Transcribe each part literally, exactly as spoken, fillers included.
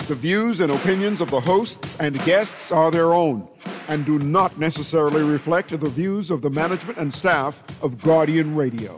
The views and opinions of the hosts and guests are their own and do not necessarily reflect the views of the management and staff of Guardian Radio.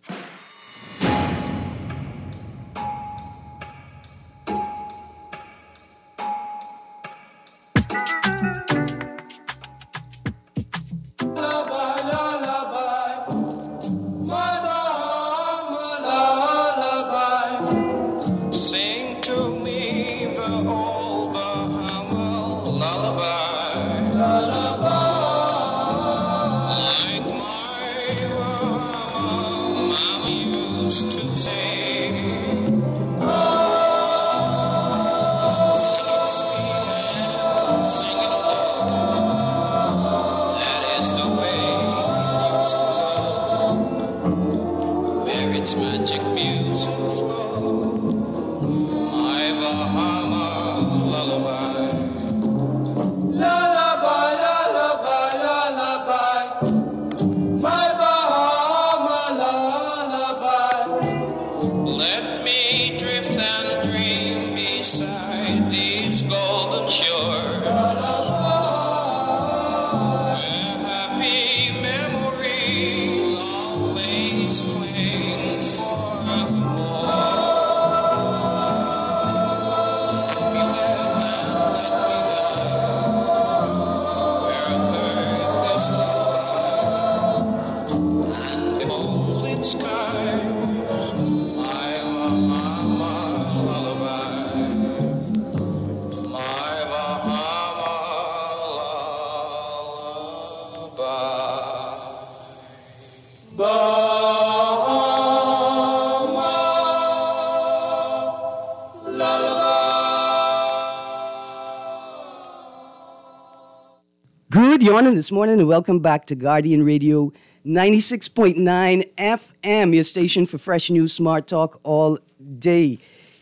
Good morning this morning and welcome back to Guardian Radio ninety-six point nine F M, your station for fresh news, smart talk all day.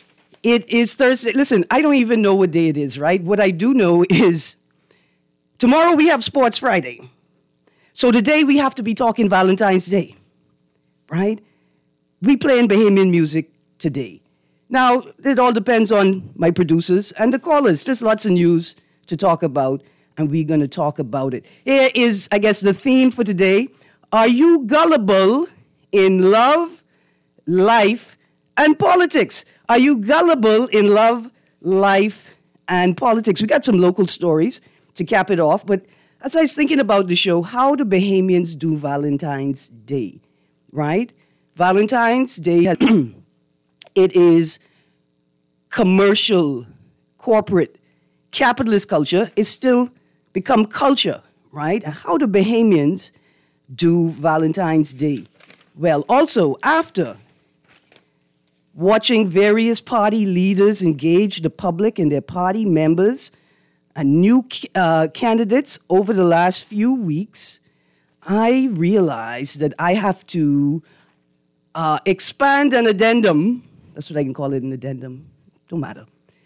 It is Thursday. Listen, I don't even know what day it is, right? What I do know is tomorrow we have Sports Friday. So today we have to be talking Valentine's Day, right? We playing Bahamian music today. Now, it all depends on my producers and the callers. There's lots of news to talk about, and we're going to talk about it. Here is, I guess, the theme for today. Are you gullible in love, life, and politics? Are you gullible in love, life, and politics? We got some local stories to cap it off, but as I was thinking about the show, how do Bahamians do Valentine's Day, right? Valentine's Day, it is commercial, corporate, capitalist culture. It's still become culture, right? How do Bahamians do Valentine's Day? Well, also, after watching various party leaders engage the public and their party members and new uh, candidates over the last few weeks, I realized that I have to uh, expand an addendum. That's what I can call it, an addendum. Don't matter.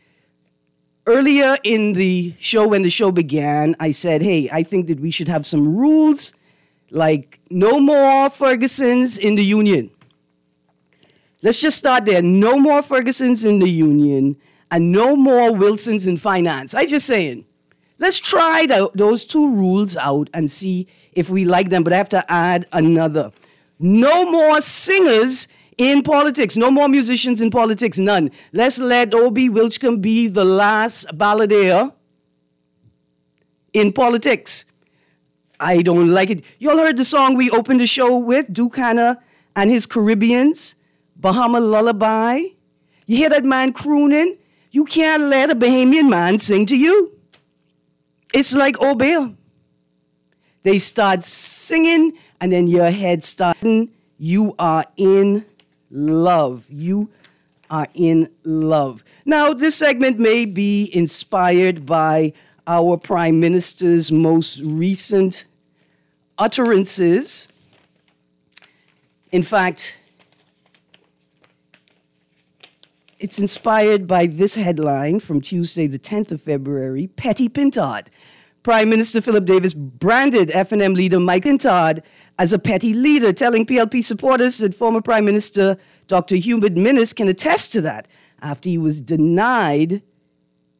Earlier in the show, when the show began, I said, hey, I think that we should have some rules, like no more Fergusons in the union. Let's just start there. No more Fergusons in the union and no more Wilsons in finance. I just saying, let's try the, those two rules out and see if we like them, but I have to add another. No more singers in politics. No more musicians in politics. None. Let's let Obie Wilchcombe be the last balladeer in politics. I don't like it. You all heard the song we opened the show with, Duke Hanna and his Caribbeans, Bahama Lullaby. You hear that man crooning? You can't let a Bahamian man sing to you. It's like Obey. They start singing and then your head starts. You are in love. You are in love. Now, this segment may be inspired by our Prime Minister's most recent utterances. In fact, it's inspired by this headline from Tuesday, the tenth of February, Petty Pintard. Prime Minister Philip Davis branded F N M leader Mike Pintard as a petty leader, telling P L P supporters that former Prime Minister Doctor Hubert Minnis can attest to that after he was denied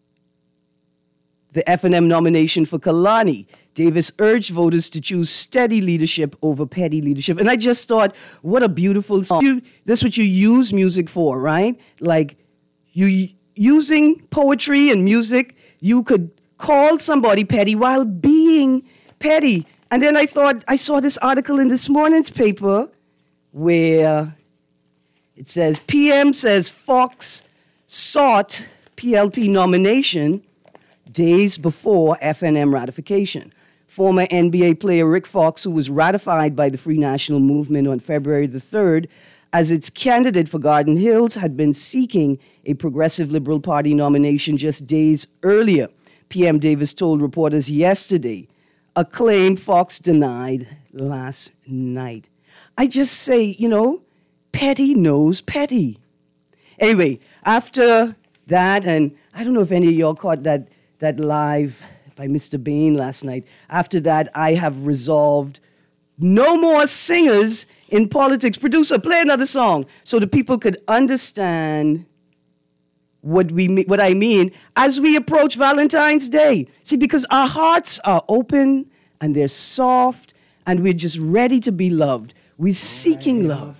the F and M nomination for Kalani. Davis urged voters to choose steady leadership over petty leadership. And I just thought, what a beautiful song. You, that's what you use music for, right? Like, you using poetry and music, you could call somebody petty while being petty. And then I thought, I saw this article in this morning's paper where it says, P M says Fox sought P L P nomination days before F N M ratification. Former N B A player Rick Fox, who was ratified by the Free National Movement on February the third as its candidate for Garden Hills, had been seeking a Progressive Liberal Party nomination just days earlier. P M Davis told reporters yesterday, a claim Fox denied last night. I just say, you know, petty knows petty. Anyway, after that, and I don't know if any of y'all caught that, that live by Mister Bain last night. After that, I have resolved no more singers in politics. Producer, play another song so the people could understand what we what I mean as we approach Valentine's Day. See, because our hearts are open and they're soft and we're just ready to be loved. We're seeking love.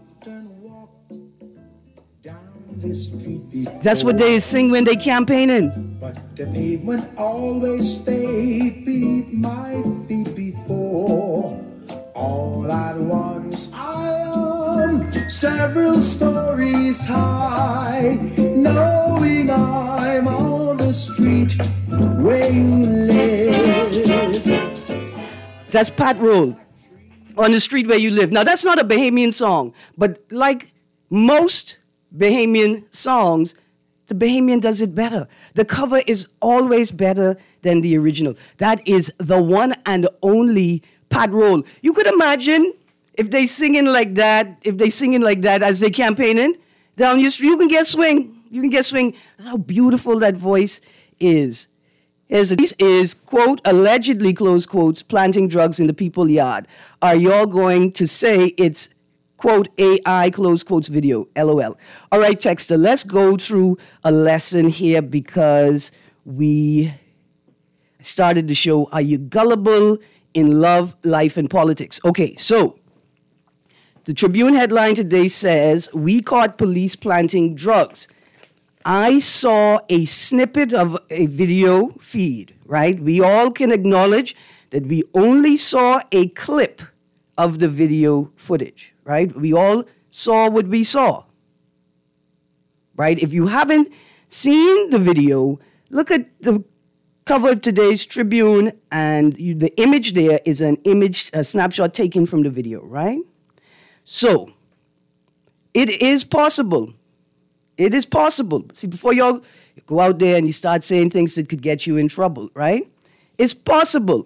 That's what they sing when they campaigning. But the pavement always stayed beneath my feet before. All at once I am several stories high, knowing I'm on the street where you live. That's Pat Roll, On the Street Where You Live. Now, that's not a Bahamian song, but like most Bahamian songs, the Bahamian does it better. The cover is always better than the original. That is the one and only Pat Roll. You could imagine if they singing like that, if they singing like that as they campaigning down your street, you can get swing. You can get swing. How beautiful that voice is. Here's a, this is, quote, allegedly, close quotes, planting drugs in the people yard. Are y'all going to say it's, quote, A I, close quotes video, LOL. All right, Texter, let's go through a lesson here because we started the show, Are You Gullible in Love, Life, and Politics? Okay, so the Tribune headline today says, we caught police planting drugs. I saw a snippet of a video feed, right? We all can acknowledge that we only saw a clip of the video footage, right? We all saw what we saw, right? If you haven't seen the video, look at the cover of today's Tribune, and you, the image there is an image, a snapshot taken from the video, right? So, it is possible. It is possible. See, before y'all go out there and you start saying things that could get you in trouble, right? It's possible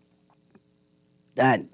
that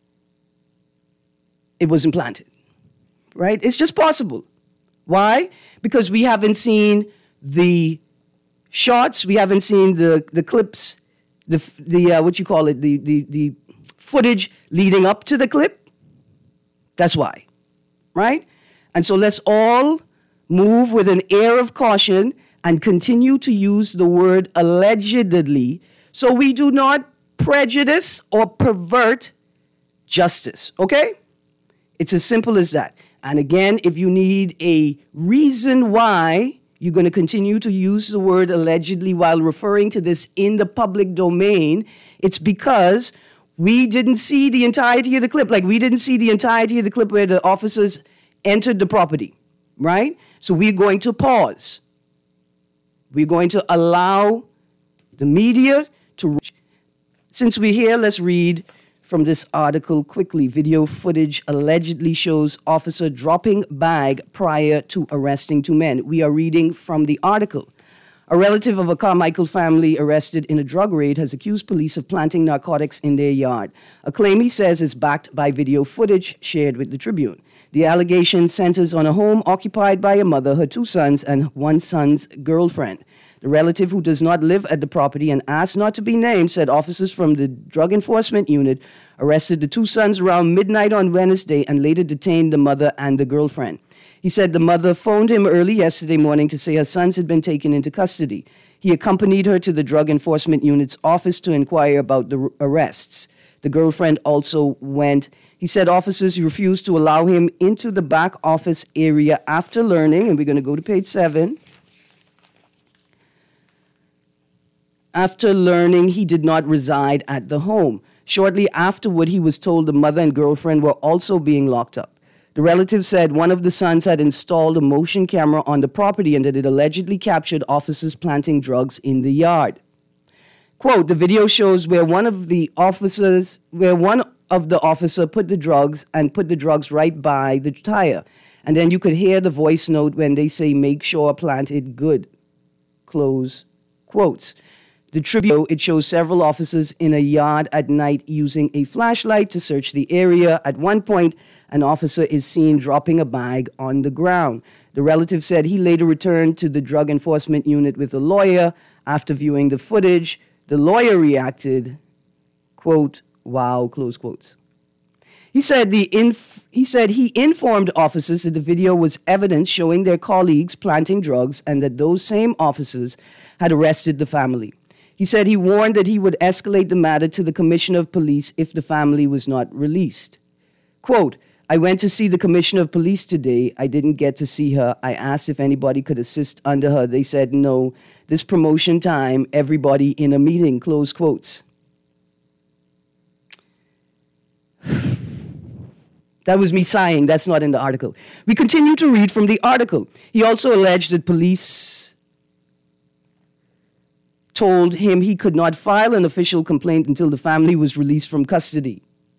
it was implanted, right? It's just possible. Why? Because we haven't seen the shots, we haven't seen the, the clips, the the uh, what you call it, the, the the footage leading up to the clip. That's why, right? And so let's all move with an air of caution and continue to use the word allegedly so we do not prejudice or pervert justice, okay? It's as simple as that. And again, if you need a reason why you're going to continue to use the word allegedly while referring to this in the public domain, it's because we didn't see the entirety of the clip. Like, we didn't see the entirety of the clip where the officers entered the property, right? So we're going to pause. We're going to allow the media to... Since we're here, let's read from this article quickly. Video footage allegedly shows officer dropping bag prior to arresting two men. We are reading from the article. A relative of a Carmichael family arrested in a drug raid has accused police of planting narcotics in their yard. A claim he says is backed by video footage shared with the Tribune. The allegation centers on a home occupied by a mother, her two sons, and one son's girlfriend. The relative, who does not live at the property and asked not to be named, said officers from the Drug Enforcement Unit arrested the two sons around midnight on Wednesday and later detained the mother and the girlfriend. He said the mother phoned him early yesterday morning to say her sons had been taken into custody. He accompanied her to the Drug Enforcement Unit's office to inquire about the arrests. The girlfriend also went. He said officers refused to allow him into the back office area after learning, and we're going to go to page seven. After learning he did not reside at the home. Shortly afterward, he was told the mother and girlfriend were also being locked up. The relative said one of the sons had installed a motion camera on the property and that it allegedly captured officers planting drugs in the yard. Quote, the video shows where one of the officers, where one of the officer put the drugs and put the drugs right by the tire. And then you could hear the voice note when they say, make sure plant it good. Close quotes. The Tribune, it shows several officers in a yard at night using a flashlight to search the area. At one point, an officer is seen dropping a bag on the ground. The relative said he later returned to the Drug Enforcement Unit with a lawyer. After viewing the footage, the lawyer reacted, quote, wow, close quotes. He said, the inf- he said he informed officers that the video was evidence showing their colleagues planting drugs and that those same officers had arrested the family. He said he warned that he would escalate the matter to the Commissioner of Police if the family was not released. Quote, I went to see the Commissioner of Police today. I didn't get to see her. I asked if anybody could assist under her. They said no. This promotion time, everybody in a meeting, close quotes. That was me sighing. That's not in the article. We continue to read from the article. He also alleged that police told him he could not file an official complaint until the family was released from custody.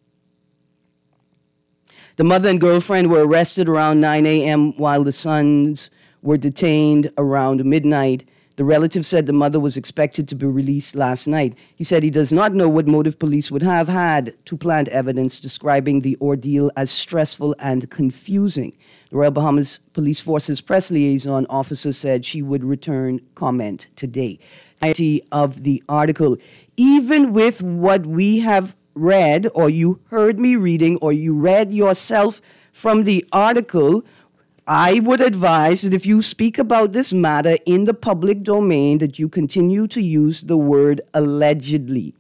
The mother and girlfriend were arrested around nine a.m. while the sons were detained around midnight. The relative said the mother was expected to be released last night. He said he does not know what motive police would have had to plant evidence, describing the ordeal as stressful and confusing. The Royal Bahamas Police Force's press liaison officer said she would return comment today. Of the article, even with what we have read, or you heard me reading, or you read yourself from the article, I would advise that if you speak about this matter in the public domain, that you continue to use the word allegedly.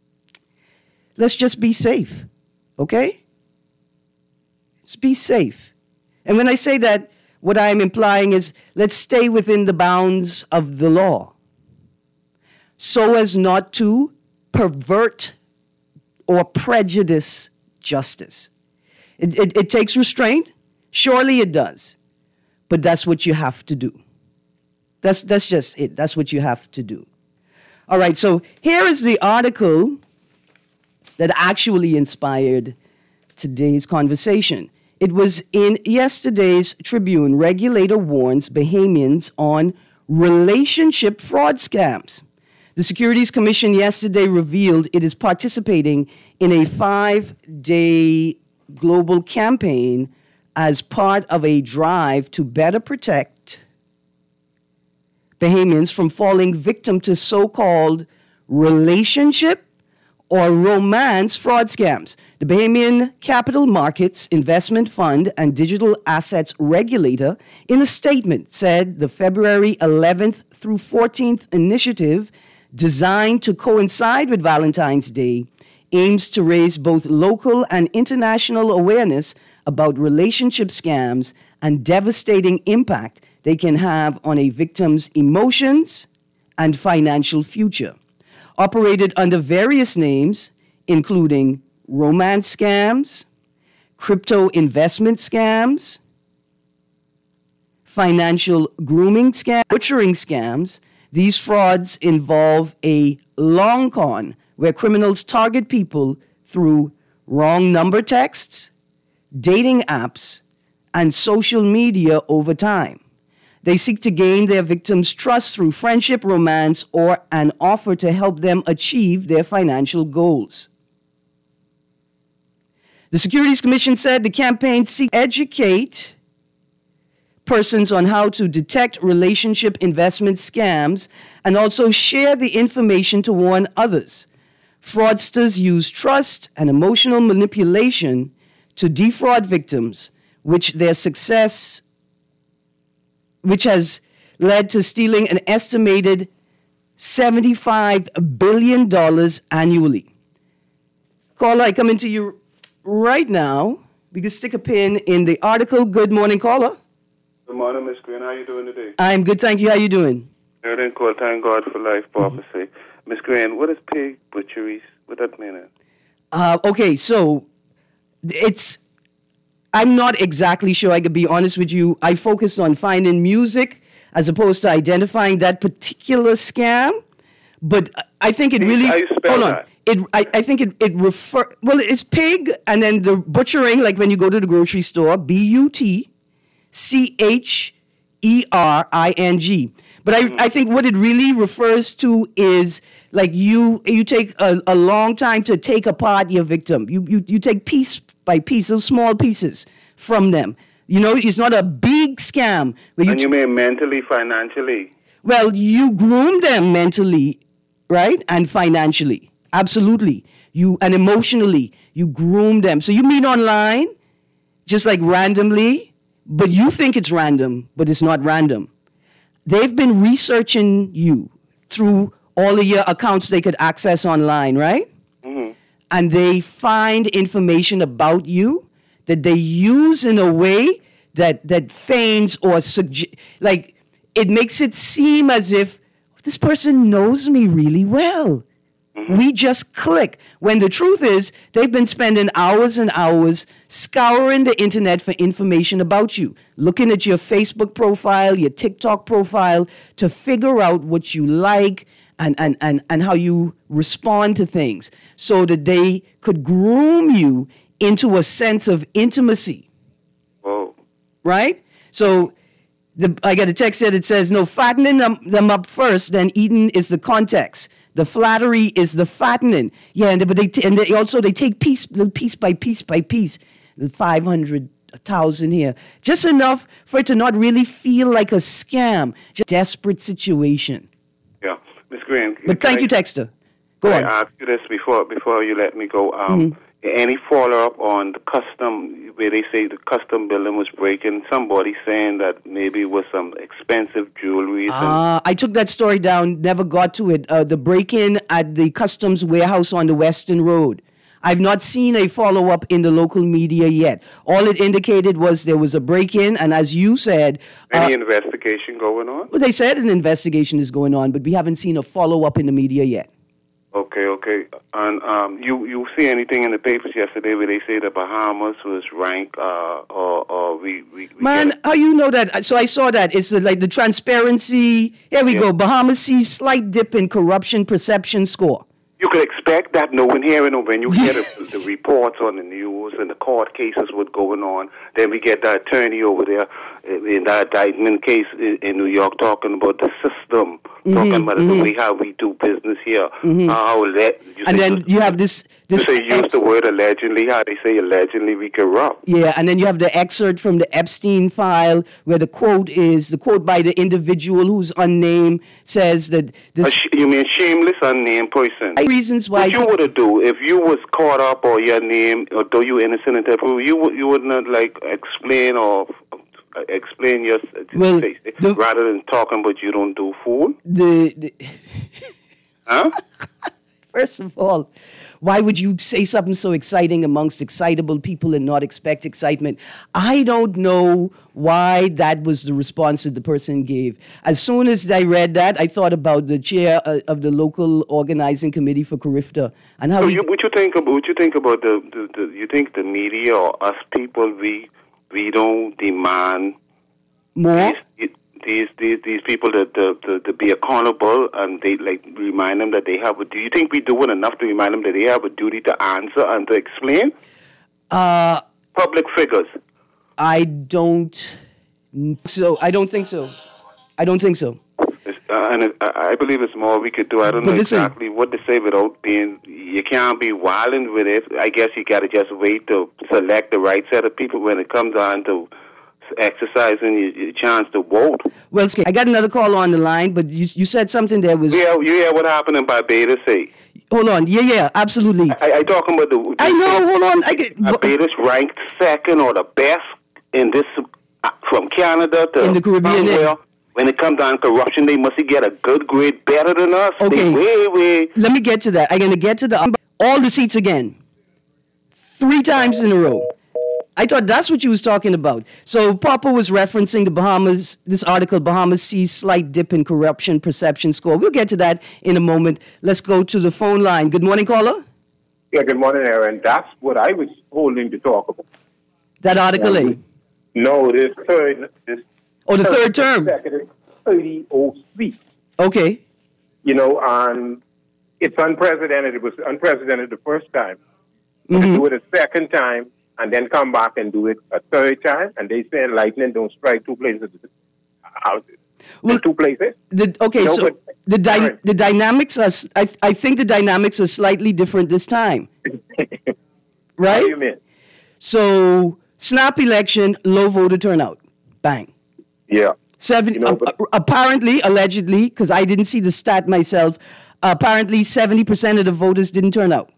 Let's just be safe, okay? Let's be safe. And when I say that, what I'm implying is let's stay within the bounds of the law, so as not to pervert or prejudice justice. It, it, it takes restraint. Surely it does. But that's what you have to do. That's, that's just it. That's what you have to do. All right, so here is the article that actually inspired today's conversation. It was in yesterday's Tribune. Regulator warns Bahamians on relationship fraud scams. The Securities Commission yesterday revealed it is participating in a five-day global campaign as part of a drive to better protect Bahamians from falling victim to so-called relationship or romance fraud scams. The Bahamian Capital Markets Investment Fund and Digital Assets Regulator, in a statement, said the February eleventh through fourteenth initiative, designed to coincide with Valentine's Day, aims to raise both local and international awareness about relationship scams and devastating impact they can have on a victim's emotions and financial future. Operated under various names, including romance scams, crypto investment scams, financial grooming scams, butchering scams, these frauds involve a long con where criminals target people through wrong number texts, dating apps, and social media over time. They seek to gain their victims' trust through friendship, romance, or an offer to help them achieve their financial goals. The Securities Commission said the campaign seeks to educate persons on how to detect relationship investment scams and also share the information to warn others. Fraudsters use trust and emotional manipulation to defraud victims, which their success, which has led to stealing an estimated seventy-five billion dollars annually. Caller, I come into you right now. We can stick a pin in the article. Good morning, caller. Good morning, Miss Green. How you doing today? I'm good, thank you. How you doing? Everything cool. Thank God for life, Papa say. Miss Green, what is pig butchery? What that mean? Uh, okay, so it's... I'm not exactly sure. I could be honest with you. I focused on finding music as opposed to identifying that particular scam. But I think it really... How you spell hold on. that? It, I, I think it, it refer... Well, it's pig, and then the butchering, like when you go to the grocery store, B U T C H E R I N G. But I, I think what it really refers to is like you you take a, a long time to take apart your victim. You, you you take piece by piece, those small pieces from them. You know, it's not a big scam. Where you And you mean mentally, financially? Well, you groom them mentally, right? And financially. Absolutely. You and emotionally. You groom them. So you meet online, just like randomly, but you think it's random, but it's not random. They've been researching you through all of your accounts they could access online, right? Mm-hmm. And they find information about you that they use in a way that that feigns or sugge- like it makes it seem as if this person knows me really well. Mm-hmm. We just click. When the truth is, they've been spending hours and hours scouring the internet for information about you, looking at your Facebook profile, your TikTok profile, to figure out what you like and, and, and, and how you respond to things so that they could groom you into a sense of intimacy. Whoa. Right? So the, I got a text here that says, no, fattening them, them up first, then eating is the context. The flattery is the fattening. Yeah, and, but they t- and they also they take piece piece by piece by piece, five hundred, a thousand here, just enough for it to not really feel like a scam, just a desperate situation. Yeah, Miss Green. But thank I, you, Texter. Go I on. ask you this before before you let me go. Um, mm-hmm. Any follow up on the custom where they say the custom building was breaking? Somebody saying that maybe it was some expensive jewelry. Ah, uh, I took that story down. Never got to it. Uh, the break-in at the customs warehouse on the Western Road. I've not seen a follow-up in the local media yet. All it indicated was there was a break-in, and as you said... Any uh, investigation going on? Well, they said an investigation is going on, but we haven't seen a follow-up in the media yet. Okay, okay. And um, you you see anything in the papers yesterday where they say the Bahamas was ranked, uh, or, or we, we, we Man, how you know that? So I saw that. It's uh, like the transparency. Here we yeah. go. Bahamas sees slight dip in corruption perception score. You could expect that, no one hearing it. When you hear the, the reports on the news and the court cases what's going on, then we get the attorney over there in that indictment case in, in New York talking about the system, mm-hmm, talking about mm-hmm. the way how we do business here. Mm-hmm. How le- you and say, then you have this... this you say use ex- the word allegedly, how they say allegedly we corrupt. Yeah, and then you have the excerpt from the Epstein file where the quote is, the quote by the individual who's unnamed says that... this. Sh- you mean shameless unnamed person? I, reasons why... What you would have do if you was caught up or your name, or though you innocent and type, you would you would not like explain or uh, explain your well, say, the, rather than talking, but you don't do fool. The, the huh? First of all, why would you say something so exciting amongst excitable people and not expect excitement? I don't know why that was the response that the person gave. As soon as I read that, I thought about the chair uh, of the local organizing committee for Carifta and how. So he, you, what you think about? What you think about the, the, the? You think the media or us people we we don't demand more? These, These these these people to, to, to, to be accountable, and they like remind them that they have a. Do you think we do it enough to remind them that they have a duty to answer and to explain? Uh, Public figures. I don't. So I don't think so. I don't think so. It's, uh, and it, I believe it's more we could do. I don't but know listen, exactly what to say without being. You can't be wilding with it. I guess you got to just wait to select the right set of people when it comes on to exercising your, your chance to vote. Well, I got another call on the line, but you you said something that was... Yeah, you hear what happened in Barbados, say? Hold on. Yeah, yeah, absolutely. I, I talking about the... the I know, hold on. I get, Barbados ranked second or the best in this, uh, from Canada to... In the Caribbean. Somewhere. when it comes down to corruption, they must get a good grade better than us. Okay. They way, way. Let me get to that. I'm going to get to the all the seats again. Three times in a row. I thought that's what you was talking about. So Papa was referencing the Bahamas, this article, Bahamas sees slight dip in corruption perception score. We'll get to that in a moment. Let's go to the phone line. Good morning, caller. Yeah, good morning, Aaron. That's what I was holding to talk about. That article, eh? No, this third, this Oh, the third term. thirty oh three. Okay. You know, and it's unprecedented. It was unprecedented the first time. Mm-hmm. To do it a second time and then come back and do it a third time, and they say lightning don't strike two places. Well, two places. The, okay, No, so but- the dy- Right. the dynamics are. s- I, I think the dynamics are slightly different this time, What do right? you mean? So snap election, low voter turnout, bang. Yeah. Seven. You know, uh, but- uh, apparently, allegedly, because I didn't see the stat myself. Apparently, seventy percent of the voters didn't turn out.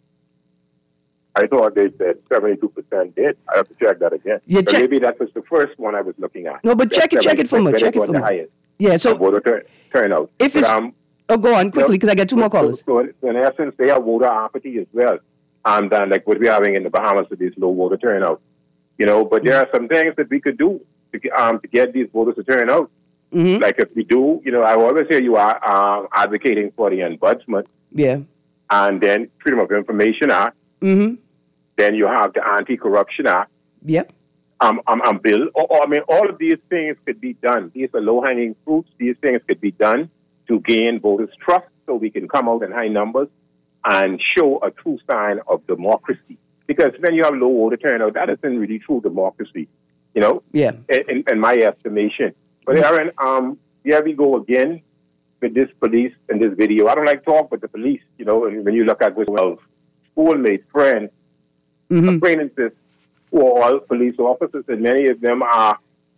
I thought they said seventy-two percent did. I have to check that again. Yeah, So check- maybe that was the first one I was looking at. No, but That check it, check it for me, seventy check it was for the me. highest Yeah. So voter turn, turnout. if But, it's um, oh, go on quickly because I got two more so- callers. So, in, so in essence, they are voter apathy as well. Um, than like what we're having in the Bahamas with this low voter turnout. You know, but there are some things that we could do to, get- um, to get these voters to turn out. Mm-hmm. Like if we do, you know, I always hear you are um, advocating for the Ombudsman Yeah. and then Freedom of Information Act. Mm-hmm. Then you have the Anti-Corruption Act. Yep. Um, um, um, bill. Or, or, I mean, all of these things could be done. These are low-hanging fruits. These things could be done to gain voters' trust so we can come out in high numbers and show a true sign of democracy. Because when you have low voter turnout, that isn't really true democracy, you know, Yeah. in, in, in my estimation. But Aaron, um, here we go again with this police and this video. I don't like talk, but the police, you know, and when you look at well, schoolmates, friends, Mm-hmm. acquaintances who are all police officers, and many of them are,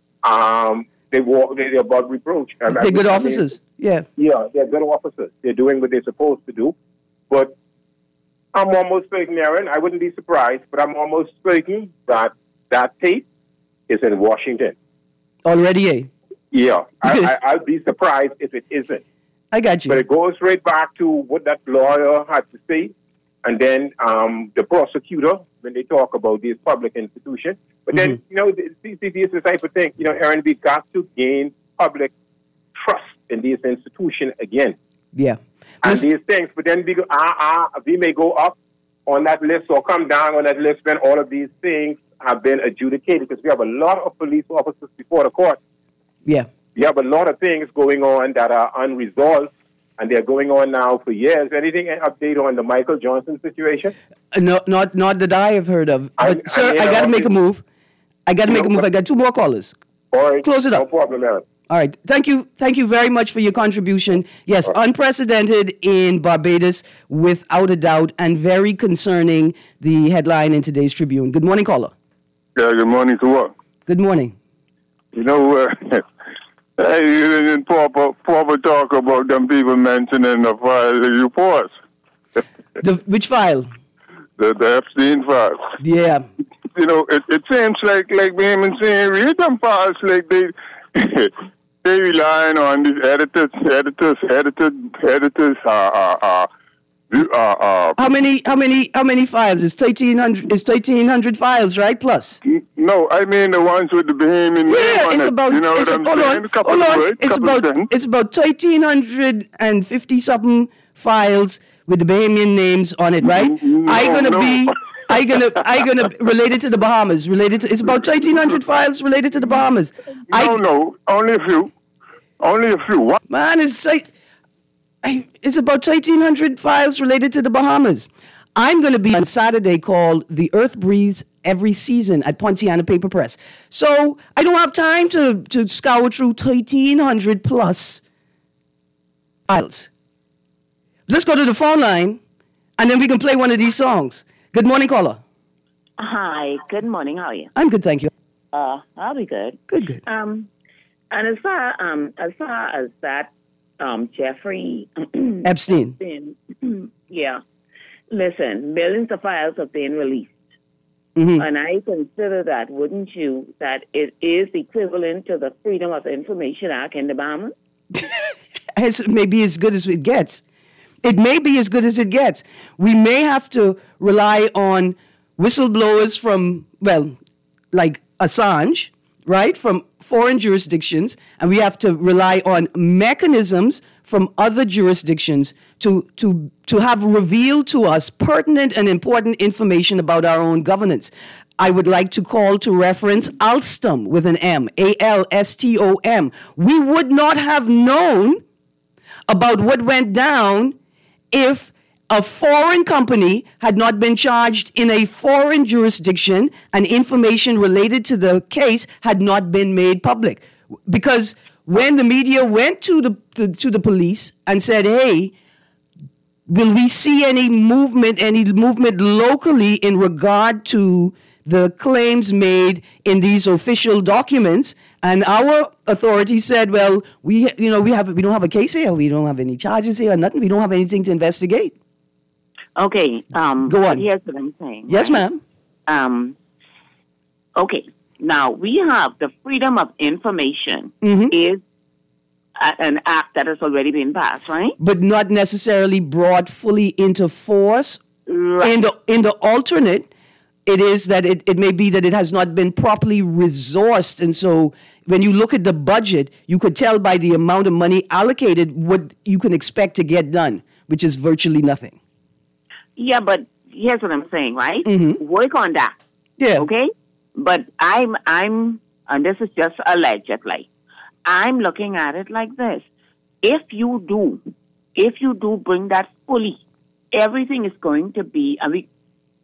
um, they walk, they're above reproach. I- I They're good mean, officers. Yeah. Yeah, they're good officers. They're doing what they're supposed to do. But I'm almost certain, Aaron, I wouldn't be surprised, but I'm almost certain that that tape is in Washington. Already, eh? Yeah, I, I, I'd be surprised if it isn't. I got you. But it goes right back to what that lawyer had to say, and then um, the prosecutor, when they talk about these public institutions. But then, you know, this is the type of thing, you know, Aaron, we've got to gain public trust in these institutions again. Yeah. And Listen- these things, but then we, go, uh, uh, we may go up on that list or come down on that list when all of these things have been adjudicated, because we have a lot of police officers before the court. Yeah. We have a lot of things going on that are unresolved, and they're going on now for years. Anything an update on the Michael Johnson situation? Uh, no, not not that I have heard of. I- But, I sir, mean, I got to uh, make a move. I got to you make a know, move. I got two more callers. All right, Close it no up. problem, Aaron. All right. Thank you. Thank you very much for your contribution. Yes, unprecedented in Barbados, without a doubt, and very concerning, the headline in today's Tribune. Good morning, caller. Yeah, good morning to what? Good morning. You know, uh, hey, you didn't proper, proper talk about them people mentioning the file, the reports, The, which file? the, the Epstein files. Yeah. You know, it, it seems like, like Raymond saying, read them files like they, they relying on these editors, editors, editors, editors, uh, uh, uh, uh, uh, How many? How many? How many files? It's thirteen hundred. It's thirteen hundred files, right? Plus. no, I mean the ones with the Bahamian name Yeah, on it's it. about. You know it's what I'm a, hold saying? on, A couple hold of on. words, It's couple about. of things. It's about thirteen hundred and fifty something files with the Bahamian names on it, right? No, I gonna no. be. I gonna. I gonna related to the Bahamas. Related to. It's about thirteen hundred files related to the Bahamas. I, No, no, only a few. Only a few. What? Man, it's like, I, it's about thirteen hundred files related to the Bahamas. I'm going to be on Saturday called The Earth Breathes Every Season at Pontiana Paper Press. So I don't have time to, to scour through thirteen hundred plus files. Let's go to the phone line, and then we can play one of these songs. Good morning, caller. Hi, good morning. How are you? I'm good, thank you. Uh, I'll be good. Good, good. Um, and as far um as far as that um Jeffrey Epstein. Epstein, yeah. Listen, millions of files have been released. Mm-hmm. And I consider that, wouldn't you, that it is equivalent to the Freedom of Information Act in the Bahamas? As maybe as good as it gets. It may be as good as it gets. We may have to rely on whistleblowers from, well, like Assange, right, from foreign jurisdictions, and we have to rely on mechanisms from other jurisdictions to, to, to have revealed to us pertinent and important information about our own governance. I would like to call to reference Alstom with an M, A L S T O M. We would not have known about what went down if a foreign company had not been charged in a foreign jurisdiction and information related to the case had not been made public. Because when the media went to the to, to the police and said, hey, will we see any movement, any movement locally in regard to the claims made in these official documents? And our authorities said, well, we you know we have we don't have a case here, we don't have any charges here, nothing, we don't have anything to investigate. Okay. Um, Go on. Here's what I'm saying. Yes, right? ma'am. Um, okay. Now, we have the Freedom of Information Mm-hmm. is a, an act that has already been passed, right? But not necessarily brought fully into force. Right. In the in the alternate, it is that it, it may be that it has not been properly resourced. And so when you look at the budget, you could tell by the amount of money allocated what you can expect to get done, which is virtually nothing. Yeah, but here's what I'm saying, right? Mm-hmm. Work on that. Yeah. Okay? But I'm, I'm, and this is just allegedly, I'm looking at it like this. If you do, if you do bring that fully, everything is going to be, I mean,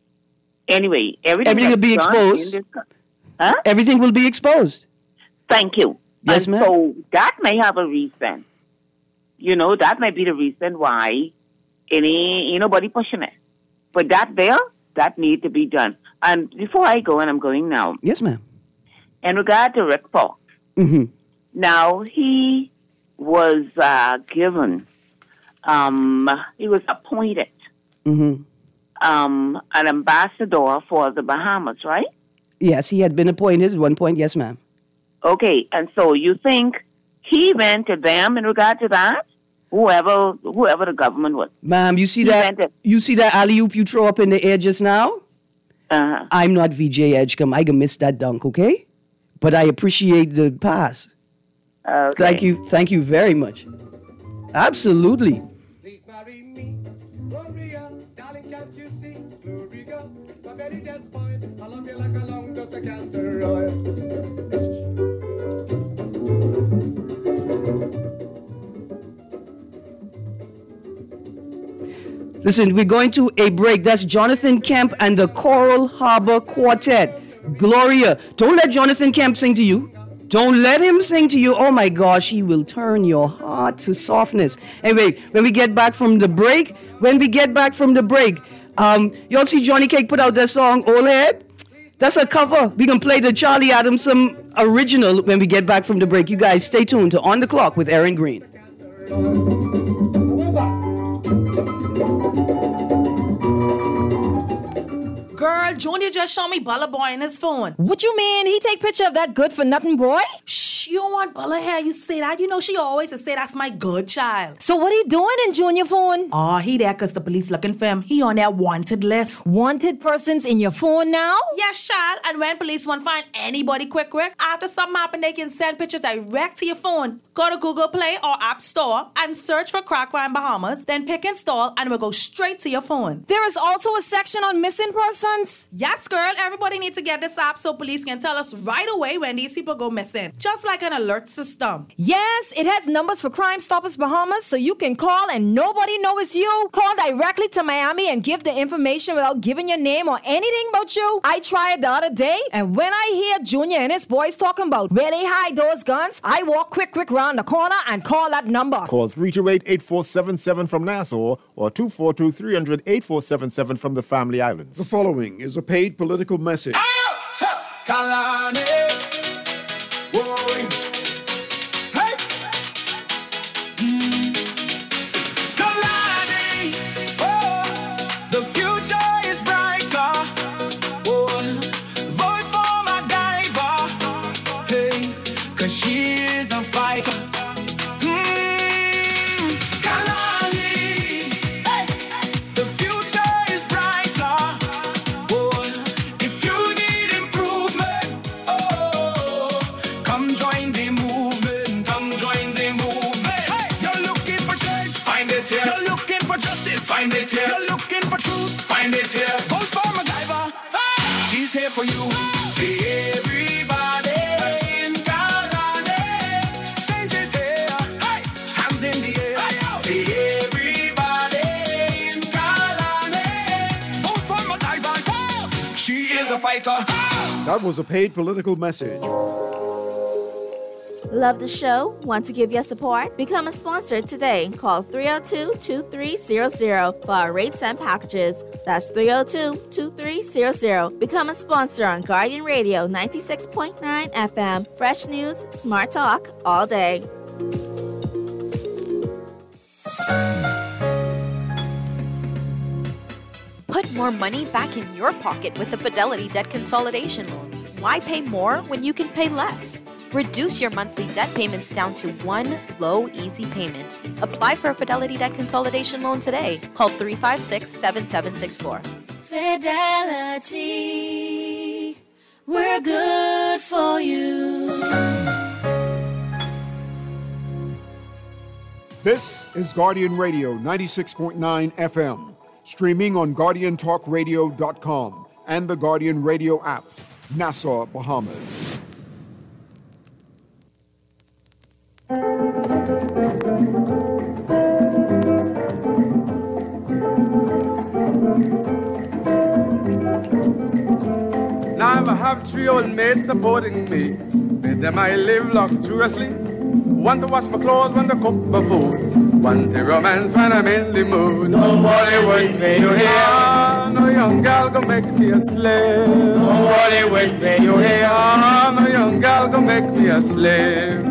anyway, everything, Everything will be that's done exposed. in this, huh? Everything will be exposed. Thank you. Yes, and ma'am. So that may have a reason. You know, that may be the reason why any, ain't nobody pushing it. But that there, that need to be done. And before I go, and I'm going now, Yes, ma'am. in regard to Rick Fox, Mm-hmm. now he was uh, given, um, he was appointed Mm-hmm. um, an ambassador for the Bahamas, right? Yes, he had been appointed at one point. Yes, ma'am. Okay, and so you think he went to them in regard to that? Whoever, whoever the government was. Ma'am, you see He that? went to- You see that alley-oop you throw up in the air just now? Uh-huh. I'm not V J Edgecombe. I can miss that dunk, okay? But I appreciate the pass. Okay. Thank you. Thank you very much. Absolutely. Please marry me, Gloria, darling, can't you see? Gloria, my belly just boiled. I love you like a long dust of castor oil. Listen, we're going to a break. That's Jonathan Kemp and the Coral Harbor Quartet. Gloria, don't let Jonathan Kemp sing to you. Don't let him sing to you. Oh my gosh, he will turn your heart to softness. Anyway, when we get back from the break, when we get back from the break, um, y'all see Johnny Cake put out that song, Old Head? That's a cover. We can play the Charlie Adamson original when we get back from the break. You guys stay tuned to On the Clock with Aaron Green. Girl, Junior just showed me Bella Boy in his phone. What you mean? He take picture of that good for nothing boy? Shh, you don't want Bella here. You say that. You know she always say that's my good child. So what he doing in Junior phone? Oh, he there because the police looking for him. He on their wanted list. Wanted persons in your phone now? Yes, child. And when police want to find anybody quick, quick, after something happen, they can send picture direct to your phone. Go to Google Play or App Store and search for Crack Crime Bahamas. Then pick install and it will go straight to your phone. There is also a section on missing persons. Yes, girl. Everybody needs to get this app so police can tell us right away when these people go missing. Just like an alert system. Yes, it has numbers for Crime Stoppers Bahamas, so you can call and nobody knows it's you. Call directly to Miami and give the information without giving your name or anything about you. I tried the other day, and when I hear Junior and his boys talking about where they hide those guns, I walk quick, quick round the corner and call that number. Call three two eight, eight four seven seven from Nassau or two four two, three hundred, eight four seven seven from the Family Islands. The following is a paid political message. Kalani. Whoa. Hey. Kalani. Oh, the future is brighter. Oh, for you. See everybody in Galane, change his hair, hey, hands in the air. See everybody in Galane, vote for my diver. She is a fighter. That was a paid political message. Love the show? Want to give your support? Become a sponsor today. Call three oh two, two three zero zero for our rates and packages. That's three oh two, two three zero zero. Become a sponsor on Guardian Radio ninety-six point nine F M. Fresh news, smart talk, all day. Put more money back in your pocket with the Fidelity Debt Consolidation Loan. Why pay more when you can pay less? Reduce your monthly debt payments down to one low, easy payment. Apply for a Fidelity Debt Consolidation Loan today. Call three five six, seven seven six four. Fidelity, we're good for you. This is Guardian Radio ninety-six point nine F M, streaming on guardian talk radio dot com and the Guardian Radio app, Nassau, Bahamas. Now I have three old maids supporting me. With them I live luxuriously. One to wash my clothes, one to cook my food. One to romance when I'm in the mood. Nobody wait for you here. Ah, no young gal can make me a slave. Nobody wait for you here. Ah, no young gal can make me a slave.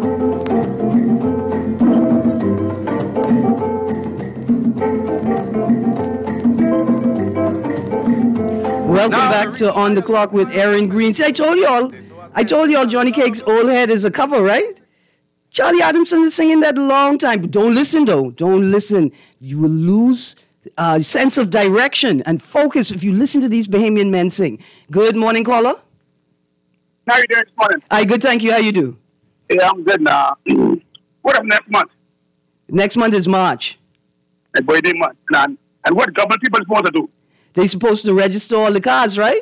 Welcome back to On the Clock with Aaron Green. See, I told y'all, I told y'all Johnny Cake's Old Head is a cover, right? Charlie Adamson is singing that a long time. But don't listen, though. Don't listen. You will lose uh, sense of direction and focus if you listen to these Bahamian men sing. Good morning, caller. How you doing this morning? Hi, good, thank you. How you do? Yeah, I'm good now. What up next month? Next month is March. And boy, they month. And, and what government people are supposed to do? They're supposed to register all the cars, right?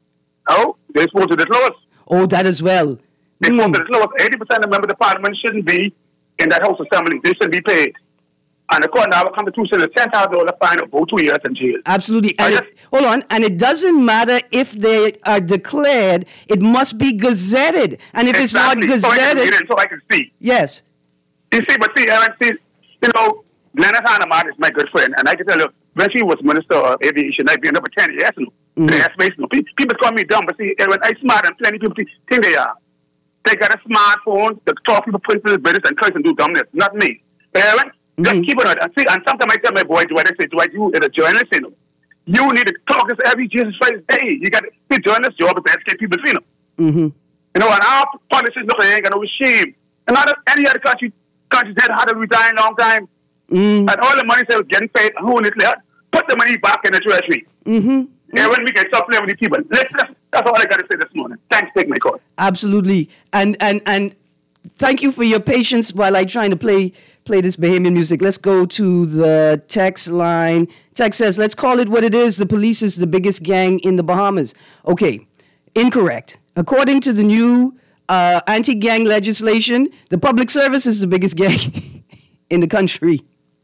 Oh, they're supposed to disclose. Oh, that as well. They're mm. supposed to disclose. eighty percent of members of the parliament shouldn't be in that House Assembly. They shouldn't be paid. And according to our Constitution, a ten thousand dollars fine or two years in jail. Absolutely. And it, hold on. And it doesn't matter if they are declared. It must be gazetted. And if exactly. it's not gazetted... So I, can, so I can see. Yes. You see, but see, Aaron, see, you know, Glenna Hanneman is my good friend. And I can tell you, when she was Minister of Aviation, I've been there for ten years. You know, mm-hmm. They ask me, you know, people call me dumb, but see, Aaron, I'm smart and plenty of people think they are. They got a smartphone, the talk people put into the business and curse and do dumbness. Not me. Aaron, mm-hmm. just keep it on. And, see, and sometimes I tell my boy, Dwight, I say, Dwight, you as a journalist, you know, you need to talk this every Jesus Christ day. You got to be journalist job is to educate people, you know. Mm-hmm. You know, and our politicians look, they ain't got no shame. And not any other country, countries that had to retire a long time. Mm. And all the money they was getting paid, who is left? Put the money back in the treasury. Mm-hmm. Yeah, when we can stop playing with these people. Let's, let's, that's all I got to say this morning. Thanks for taking my call. Absolutely. And and and thank you for your patience while I trying to play play this Bahamian music. Let's go to the text line. Text says, let's call it what it is. The police is the biggest gang in the Bahamas. Okay, incorrect. According to the new uh, anti-gang legislation, the public service is the biggest gang in the country.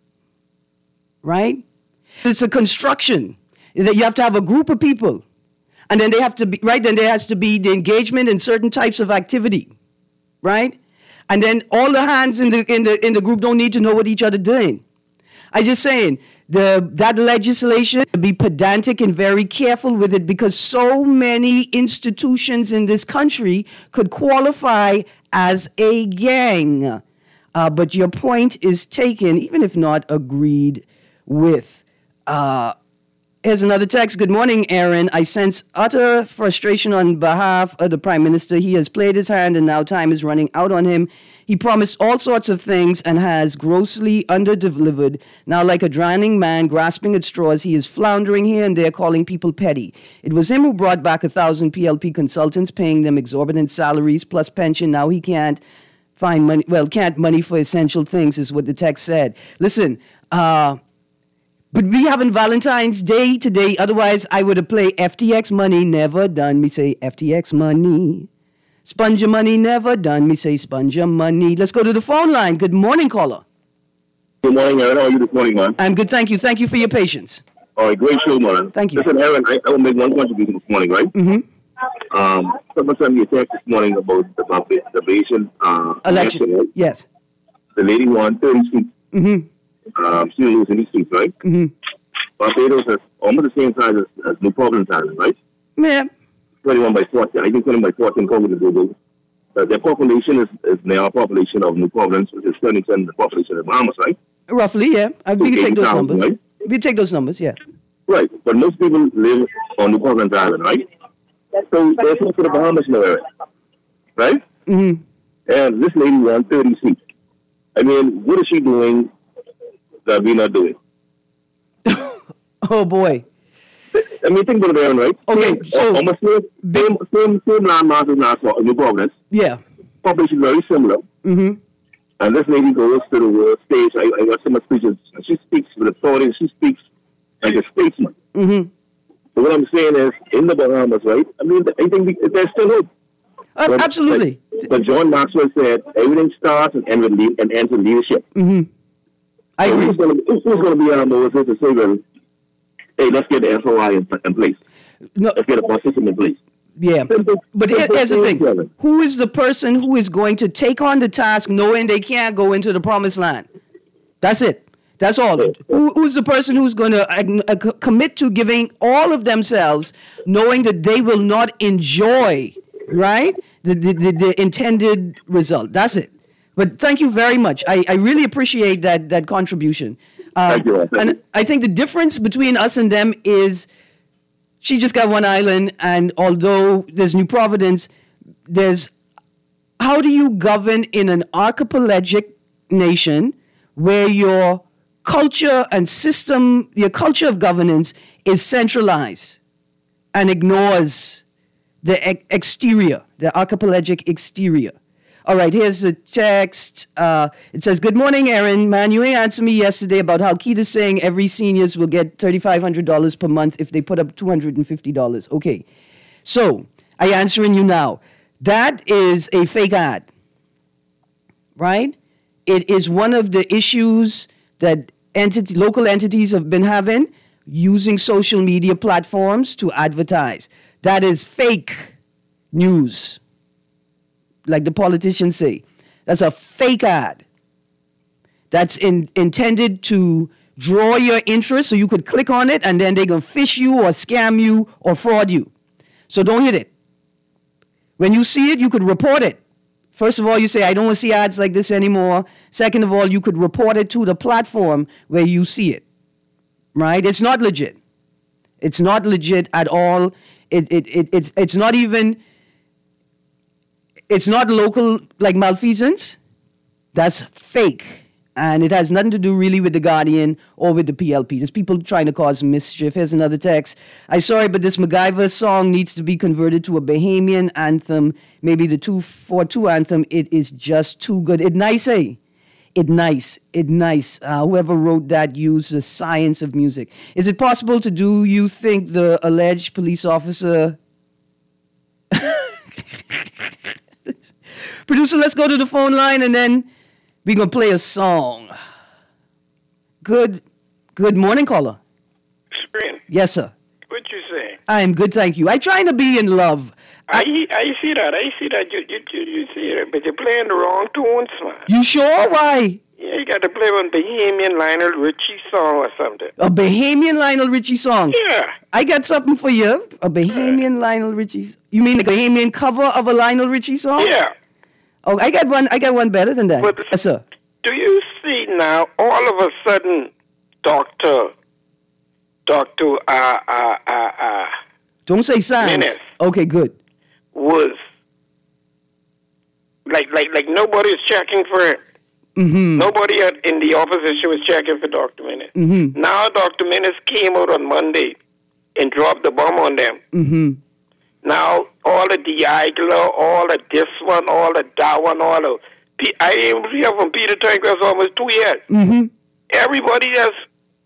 Right? It's a construction that you have to have a group of people, and then they have to be right. Then there has to be the engagement in certain types of activity, right? And then all the hands in the in the in the group don't need to know what each other doing. I just saying the that legislation, be pedantic and very careful with it, because so many institutions in this country could qualify as a gang. Uh, but your point is taken, even if not agreed with. Uh, here's another text. Good morning, Aaron. I sense utter frustration on behalf of the Prime Minister. He has played his hand and now time is running out on him. He promised all sorts of things and has grossly under-delivered. Now, like a drowning man grasping at straws, he is floundering here and there, calling people petty. It was him who brought back a thousand P L P consultants, paying them exorbitant salaries plus pension. Now he can't find money. Well, can't money for essential things is what the text said. Listen, uh... But we having Valentine's Day today. Otherwise, I would have played F T X Money, never done. Me say F T X Money. Sponge your money, never done. Me say sponge your money. Let's go to the phone line. Good morning, caller. Good morning, Aaron. How are you this morning, man? I'm good, thank you. Thank you for your patience. All right, great show, man. Thank you. Listen, Aaron, I, I will make one contribution this morning, right? Mm-hmm. Um, someone sent me a text this morning about the, about the, the Bayesian uh, Election. election, right? Yes. The lady won thirty seats. Mm-hmm. Um, she didn't lose any seats, right? Mm-hmm. Barbados has almost the same size as, as New Providence Island, right? Yeah. twenty-one by fourteen. I think twenty by fourteen covered the Google. Uh, their population is, is now a population of New Providence, which is seventy percent of the population of Bahamas, right? Roughly, yeah. I, we can take those numbers. Right? We can take those numbers, yeah. Right, but most people live on New Providence Island, right? So they're close to the Bahamas now, area, right? Mm-hmm. And this lady won thirty seats. I mean, what is she doing that we're not doing? Oh, boy. I mean, think about it, Aaron, right? Okay, so... Almost same, same, same, same land mass as Nassau, New Providence. Yeah. Population very similar. Mm-hmm. And this lady goes to the world stage. I, I got some speeches. And she speaks with authority. She speaks like a statesman. Mm-hmm. So what I'm saying is, in the Bahamas, right? I mean, I think we, there's still hope. Uh, but, absolutely. But, but John Maxwell said, everything starts and ends with, lead, and ends with leadership. Mm-hmm. I so agree. Who's going who's to be our Moses to say, well, hey, let's get the S O I in, in place. No. Let's get a bus system in place. Yeah. But here, here's the thing. Who is the person who is going to take on the task knowing they can't go into the promised land? That's it. That's all. Who, who's the person who's going to uh, uh, commit to giving all of themselves knowing that they will not enjoy, right, the, the, the, the intended result? That's it. But thank you very much. I, I really appreciate that that contribution. Um, thank you. Thank and you. I think the difference between us and them is she just got one island, and although there's New Providence, there's how do you govern in an archipelagic nation where your culture and system, your culture of governance is centralized and ignores the ex- exterior, the archipelagic exterior. All right, here's a text. Uh, it says, good morning, Aaron. Man, you ain't answered me yesterday about how Keita's saying every seniors will get three thousand five hundred dollars per month if they put up two hundred fifty dollars. Okay, so I answering you now. That is a fake ad, right? It is one of the issues that entity, local entities have been having, using social media platforms to advertise. That is fake news. Like the politicians say, that's a fake ad. That's in, intended to draw your interest so you could click on it and then they're going to fish you or scam you or fraud you. So don't hit it. When you see it, you could report it. First of all, you say, I don't want to see ads like this anymore. Second of all, you could report it to the platform where you see it. Right? It's not legit. It's not legit at all. It, it, it, it's, it's not even... It's not local, like malfeasance. That's fake. And it has nothing to do really with the Guardian or with the P L P. There's people trying to cause mischief. Here's another text. I'm sorry, but this MacGyver song needs to be converted to a Bahamian anthem. Maybe the two four two anthem. It is just too good. It nice, eh? It nice. It nice. Uh, whoever wrote that used the science of music. Is it possible to do you think the alleged police officer... Producer, let's go to the phone line and then we're going to play a song. Good good morning, caller. Spring. Yes, sir. What you say? I'm good, thank you. I'm trying to be in love. I I see that. I see that. You you you, you see it, but you're playing the wrong tunes, man. You sure? Why? Yeah, you got to play one Bahamian Lionel Richie song or something. A Bahamian Lionel Richie song? Yeah. I got something for you. A Bahamian Lionel Richie. You mean the Bahamian cover of a Lionel Richie song? Yeah. Oh, I got one. I got one better than that. But yes, sir. Do you see now? All of a sudden, Doctor, Doctor, uh, uh, uh, uh, Don't say science. Menace Okay, good. was like, like, like nobody's checking for it. Mm-hmm. Nobody at, in the opposition was checking for Doctor Menace. Mm-hmm. Now Doctor Menace came out on Monday and dropped the bomb on them. Mm-hmm. Now, all of the Igler, all of this one, all of that one, all of... I didn't hear from Peter Tanker for almost two years. Mm-hmm. Everybody just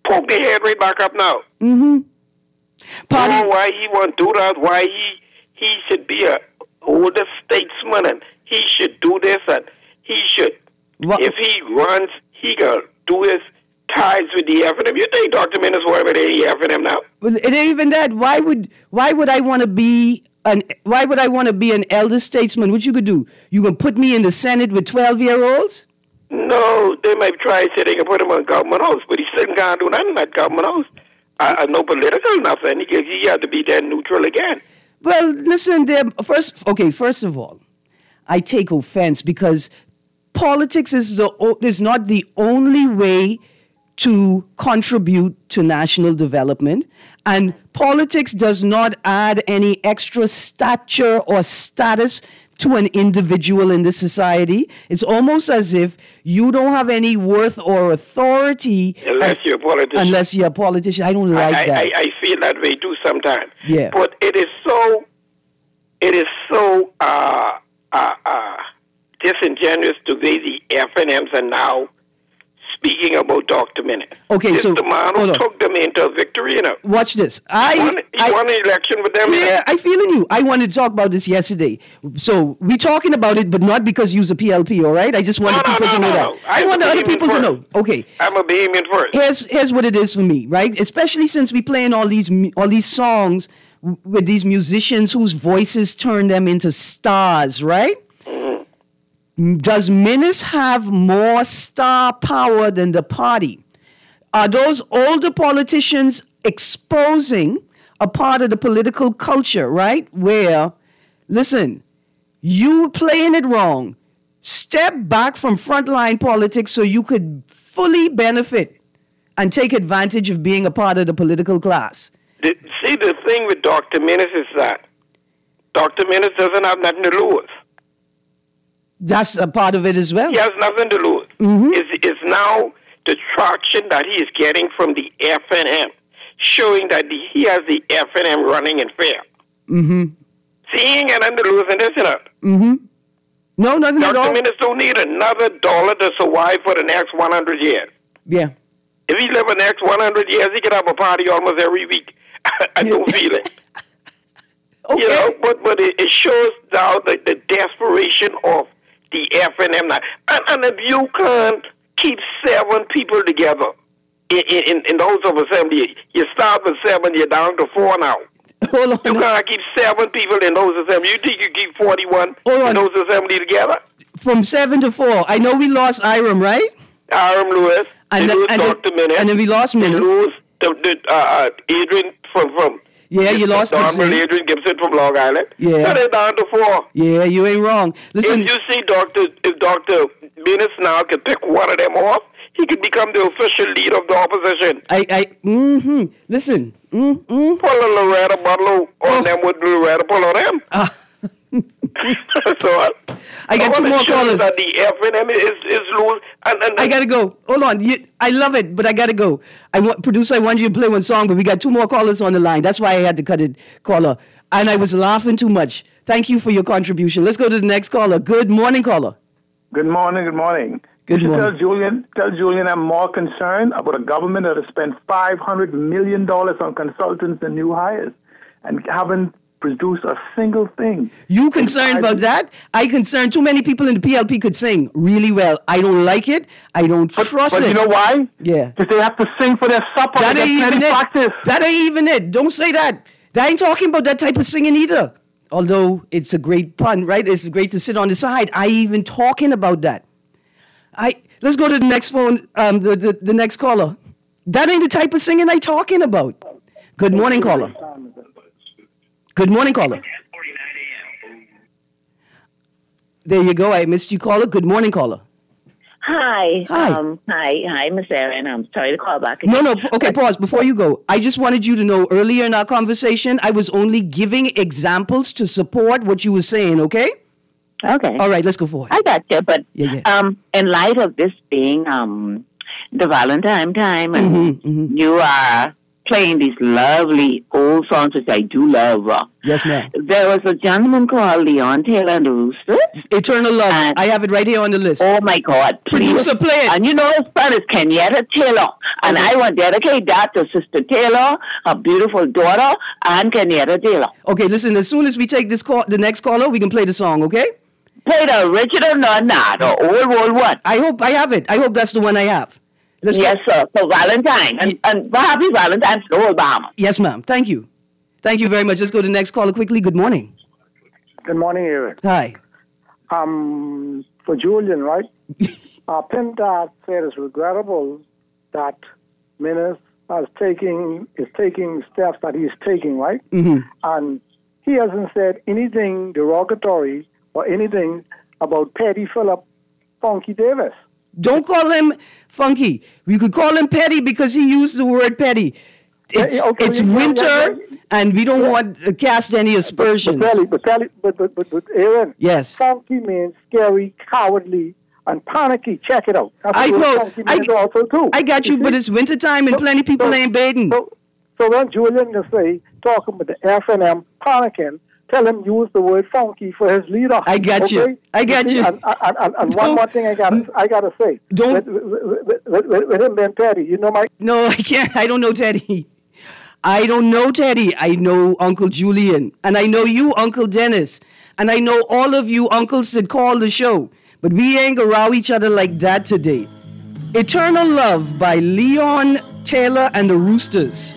poke their head right back up now. Mm-hmm. Party. Oh, why he won't do that? Why he he should be a older statesman and he should do this and he should. What? If he runs, he gonna do his ties with the F and M. You think Doctor Minnis worry about the F and M now? Well, it ain't even that. Why would why would I want to be an Why would I want to be an elder statesman? What you could do? You gonna put me in the Senate with twelve year olds? No, they might try to say they can put him on government house, but he still can't do nothing at government house. Uh, no political nothing. He, he had to be then neutral again. Well, listen, there. First, okay. First of all, I take offense because politics is the is not the only way to contribute to national development, and politics does not add any extra stature or status to an individual in this society. It's almost as if you don't have any worth or authority unless uh, you're a politician. Unless you're a politician, I don't like I, that. I, I feel that way too sometimes. Yeah. But it is so, it is so uh, uh, uh, disingenuous the way the F and Ms are now speaking about Doctor Minnis. Okay, this so the man who took them into a victory, you know. Watch this. I he won, he I, won an election with them. Yeah, I feel in you. I wanted to talk about this yesterday. So we're talking about it, but not because you're a P L P, all right? I just wanted no, people no, to no, know no, that. no. I want other people first. to know. Okay. I'm a Bahamian first. Here's here's what it is for me, right? Especially since we playing all these all these songs with these musicians whose voices turn them into stars, right? Does Minnis have more star power than the party? Are those older politicians exposing a part of the political culture, right? Where, listen, you playing it wrong. Step back from frontline politics so you could fully benefit and take advantage of being a part of the political class. The, see, the thing with Doctor Minnis is that Doctor Minnis doesn't have nothing to lose. That's a part of it as well. He has nothing to lose. Mm-hmm. It's, it's now the traction that he is getting from the F and M, showing that the, he has the F and M running in fair. Mm-hmm. See, he ain't got nothing to lose in this, you know. Mm-hmm. No, nothing at all. Doctor Minnis don't need another dollar to survive for the next one hundred years. Yeah. If he live the next one hundred years, he could have a party almost every week. I don't feel it. Okay. You know, but, but it, it shows now the, the desperation of the F and M now. And, and if you can't keep seven people together in, in, in the House of Assembly, you start with seven, you're down to four now. Hold on. You can't keep seven people in the House of Assembly. You think you keep forty-one Hold on. in the House of Assembly together? From seven to four. I know we lost Iram, right? Iram Lewis. And, they the, lose and, Doctor then, Minnis. and then we lost Minnis. They lose the, the, uh, Adrian from... from Yeah, you lost Honorable Adrian Gibson from Long Island. Yeah. So they're down to four. Yeah, you ain't wrong. Listen, if you see Doctor if Doctor Minnis now could pick one of them off, he could become the official leader of the opposition. I, I, mm-hmm. Listen, mm-hmm. Pull a Loretta Butler on Oh. them with Loretta pull on them. Ah. so I, I got I two more wanna show you callers. that the F and M is is loose. And, and, I gotta go. Hold on. You, I love it, but I gotta go. I want producer. I want you to play one song, but we got two more callers on the line. That's why I had to cut it, caller. And I was laughing too much. Thank you for your contribution. Let's go to the next caller. Good morning, caller. Good morning, good morning. Good you should morning. Tell Julian, tell Julian I'm more concerned about a government that has spent five hundred million dollars on consultants and new hires and haven't produced a single thing. You concerned about that? I concerned too many people in the P L P could sing really well. I don't like it. I don't trust but it. you know why? Yeah. Because they have to sing for their supper. That They ain't get even plenty it. practice. That ain't even it. Don't say that. That ain't talking about that type of singing either. Although it's a great pun, right? It's great to sit on the side. I ain't even talking about that. I let's go to the next phone. Um, the, the the next caller. That ain't the type of singing I talking about. Good morning, caller. Good morning, caller. There you go. I missed you, caller. Good morning, caller. Hi. Hi. Um, hi. Hi, Miss Erin. I'm sorry to call back again. No, no. Okay, pause. Before you go, I just wanted you to know earlier in our conversation, I was only giving examples to support what you were saying, okay? Okay. All right, let's go forward. I got you, but Yeah, yeah. um, in light of this being um, the Valentine time, and Mhm, mhm. you are playing these lovely old songs, which I do love. Uh, Yes, ma'am. there was a gentleman called Leon Taylor and the Roosters. Eternal Love. I have it right here on the list. Oh, my God. Please. Producer, play it. And you know his son is Kenyatta Taylor. And I want to dedicate that to Sister Taylor, her beautiful daughter, and Kenyatta Taylor. Okay, listen, as soon as we take this call, the next caller, we can play the song, okay? Play the original, not not, the old, old one. I hope I have it. I hope that's the one I have. Let's yes, go. sir. For Valentine. And, and happy Valentine's to all Bahamas. Yes, ma'am. Thank you. Thank you very much. Let's go to the next caller quickly. Good morning. Good morning, Eric. Hi. Um, for Julian, right? uh, Pimdad said it's regrettable that Menace is taking is taking steps that he's taking, right? Mm-hmm. And he hasn't said anything derogatory or anything about Petty Philip Funky Davis. Don't call him funky. We could call him petty because he used the word petty. It's, Yeah, okay, it's yeah, yeah, winter, yeah. and we don't want to cast any aspersions. But, but, but, but, but, but, but Aaron, Yes. funky means scary, cowardly, and panicky. Check it out. That's I what know. funky means also too. I got you, see? but it's wintertime and So- plenty people so- ain't bathing. So, so when Julian can say, talking about the F and M panicking, tell him use the word funky for his leader. I got you. okay? I got see? you. And, and, and, and one more thing I got I got to say. Don't- With, with, with, with, with him being petty, you know my... No, I can't. I don't know Teddy. I don't know Teddy. I know Uncle Julian. And I know you, Uncle Dennis. And I know all of you uncles that call the show. But we ain't gonna row each other like that today. Eternal Love by Leon Taylor and the Roosters.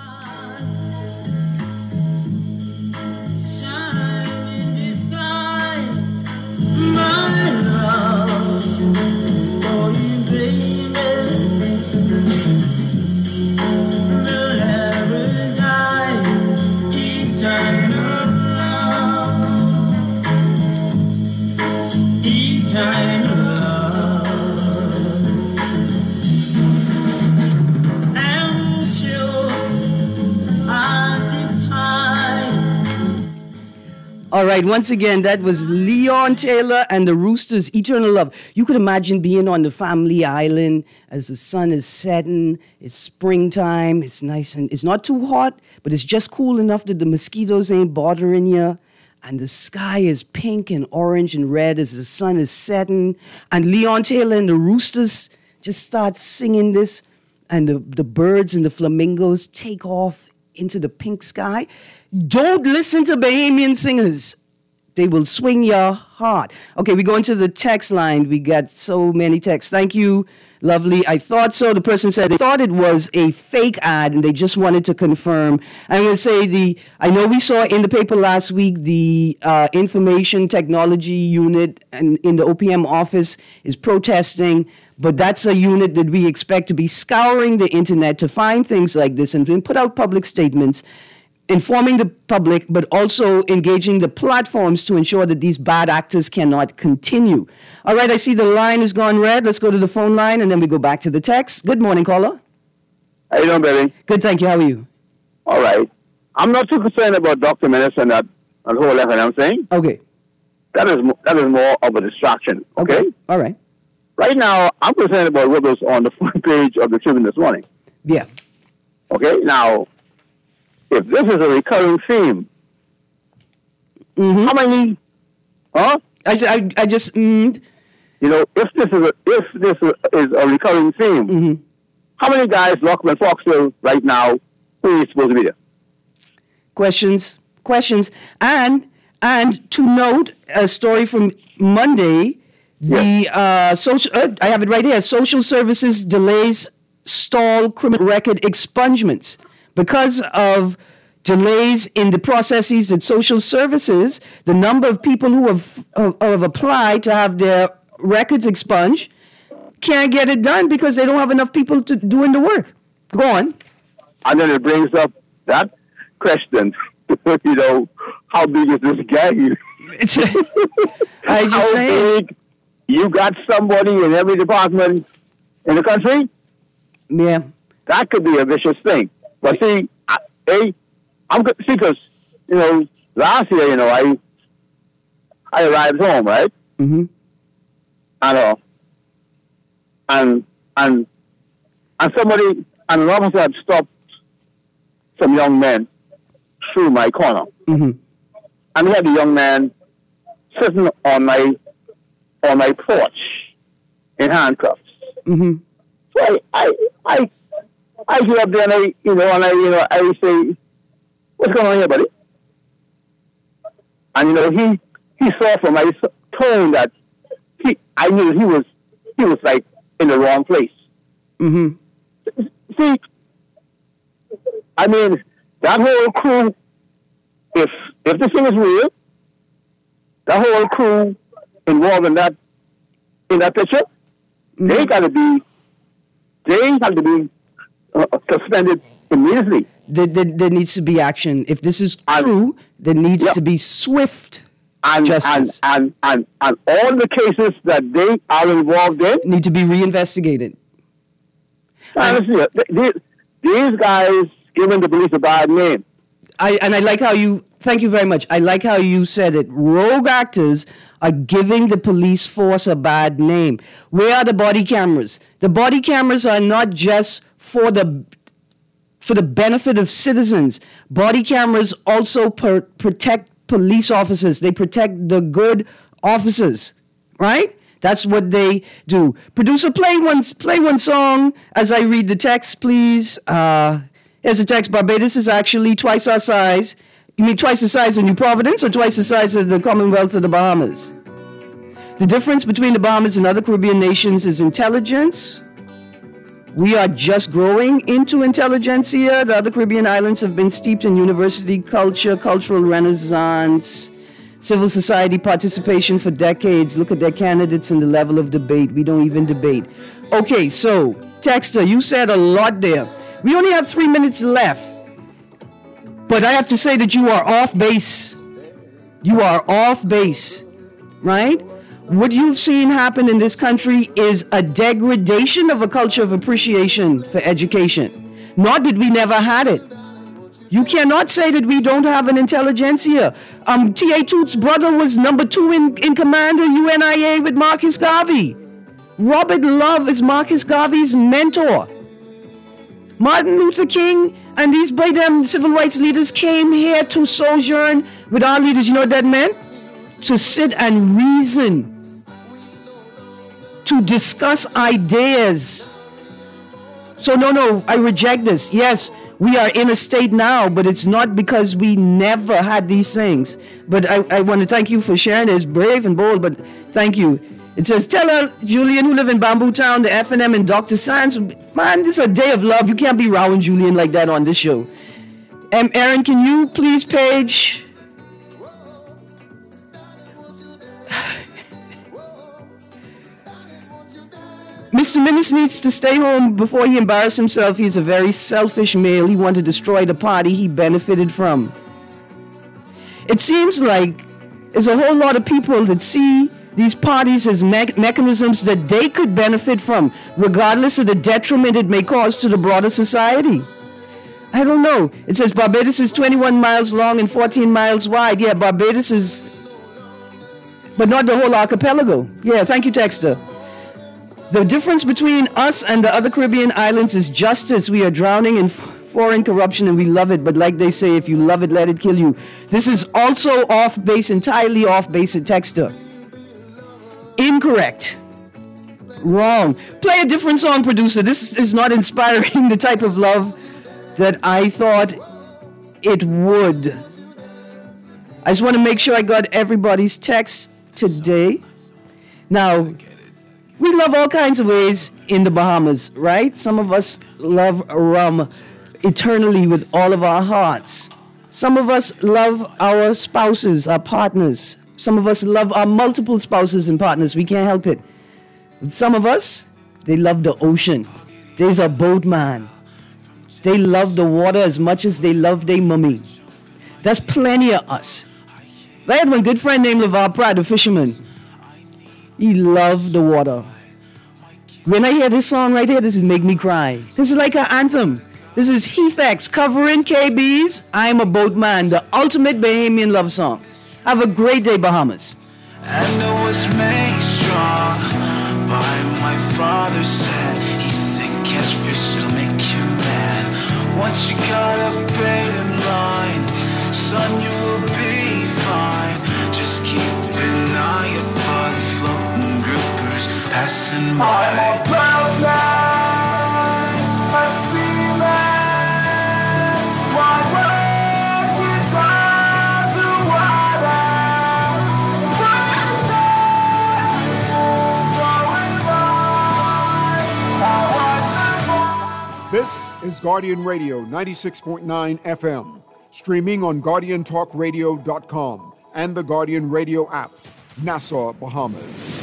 All right, once again, that was Leon Taylor and the Roosters, Eternal Love. You could imagine being on the family island as the sun is setting. It's springtime. It's nice and it's not too hot, but it's just cool enough that the mosquitoes ain't bothering you. And the sky is pink and orange and red as the sun is setting. And Leon Taylor and the Roosters just start singing this. And the, the birds and the flamingos take off into the pink sky. Don't listen to Bahamian singers. They will swing your heart. Okay, we go into the text line. We got so many texts. Thank you, lovely. I thought so. The person said they thought it was a fake ad and they just wanted to confirm. I'm going to say the, I know we saw in the paper last week the uh, information technology unit and in the O P M office is protesting, but that's a unit that we expect to be scouring the internet to find things like this and then put out public statements informing the public, but also engaging the platforms to ensure that these bad actors cannot continue. All right, I see the line has gone red. Let's go to the phone line, and then we go back to the text. Good morning, caller. How you doing, Billy? Good, thank you. How are you? All right. I'm not too concerned about Doctor Menace and that, that whole F and M thing. Okay. That is, mo- that is more of a distraction, okay? Okay. All right. Right now, I'm concerned about what was on the front page of the Tribune this morning. Yeah. Okay, now, if this is a recurring theme, mm-hmm. how many, huh? I, I, I just, mm, you know, if this is a, if this is a recurring theme, mm-hmm. how many guys locked in Foxville right now who is supposed to be there? Questions, questions. And, and to note, a story from Monday, the uh, social, uh, I have it right here, social services delays stall criminal record expungements. Because of delays in the processes at social services, the number of people who have, uh, have applied to have their records expunged can't get it done because they don't have enough people to doing the work. Go on. And then it brings up that question, you know, how big is this gang? I just how saying. big? You got somebody in every department in the country? Yeah. That could be a vicious thing. But see, I, hey, I'm good. See, because, you know, last year, you know, I I arrived home, right? Mm-hmm. And, uh, and, and, and somebody, and an officer had stopped some young men through my corner. Mm-hmm. And we had a young man sitting on my on my porch in handcuffs. Mm-hmm. So I, I, I, I get up there and I, you know, and I, you know, I say, "What's going on here, buddy?" And you know, he he saw from my tone that he, I knew he was he was like in the wrong place. Mm-hmm. See, I mean, that whole crew, if if this thing is real, that whole crew involved in that in that picture, mm-hmm. they got to be they have to be uh, suspended immediately. There, there, there needs to be action. If this is true, there needs yeah. to be swift and, justice. And, and, and, and all the cases that they are involved in need to be reinvestigated. Honestly, these, these guys giving the police a bad name. I and I like how you, thank you very much. I like how you said it. Rogue actors are giving the police force a bad name. Where are the body cameras? The body cameras are not just for the for the benefit of citizens. Body cameras also per- protect police officers. They protect the good officers, right? That's what they do. Producer, play one, play one song as I read the text, please. Uh, here's the text. Barbados is actually twice our size. You mean twice the size of New Providence or twice the size of the Commonwealth of the Bahamas? The difference between the Bahamas and other Caribbean nations is intelligence. We are just growing into intelligentsia. The other Caribbean islands have been steeped in university culture, cultural renaissance, civil society participation for decades. Look at their candidates and the level of debate. We don't even debate. Okay, so, Texter, you said a lot there. We only have three minutes left. But I have to say that you are off base. You are off base, right? What you've seen happen in this country is a degradation of a culture of appreciation for education. Not that we never had it. You cannot say that we don't have an intelligentsia. Um, T A. Toots' brother was number two in, in command of U N I A with Marcus Garvey. Robert Love is Marcus Garvey's mentor. Martin Luther King and these by them civil rights leaders came here to sojourn with our leaders. You know what that meant? To sit and reason. To discuss ideas. So no, no, I reject this. Yes, we are in a state now, but it's not because we never had these things. But I, I want to thank you for sharing it. It's brave and bold, but thank you. It says, tell her, Julian, who live in Bamboo Town, the F and M and Doctor Sands. Man, this is a day of love. You can't be rowing Julian like that on this show. Um, Aaron, can you please page... Mister Minnis needs to stay home before he embarrasses himself. He's a very selfish male. He wanted to destroy the party he benefited from. It seems like there's a whole lot of people that see these parties as me- mechanisms that they could benefit from, regardless of the detriment it may cause to the broader society. I don't know. It says Barbados is twenty-one miles long and fourteen miles wide. Yeah, Barbados is... But not the whole archipelago. Yeah, thank you, Texter. The difference between us and the other Caribbean islands is justice. We are drowning in f- foreign corruption and we love it. But like they say, if you love it, let it kill you. This is also off base, entirely off base at Texter. Incorrect. Wrong. Play a different song, producer. This is not inspiring the type of love that I thought it would. I just want to make sure I got everybody's text today. Now, we love all kinds of ways in the Bahamas, right? Some of us love rum eternally with all of our hearts. Some of us love our spouses, our partners. Some of us love our multiple spouses and partners. We can't help it. But some of us, they love the ocean. There's a boatman. They love the water as much as they love their mummy. There's plenty of us. I had one good friend named LeVar Pratt, a fisherman. He loved the water. When I hear this song right here, this is make me cry. This is like an anthem. This is Heath X covering K B's I'm a Boatman, the ultimate Bahamian love song. Have a great day, Bahamas. And I was made strong by my father said he said catch fish, it'll make you mad. Once you gotta pay in line. Son, you will be fine. Just keep an eye out for the floating groupers passing by. I'm a proud man, a seaman. My work is on the water. This is Guardian Radio ninety-six point nine F M, streaming on guardian talk radio dot com and the Guardian Radio app, Nassau, Bahamas.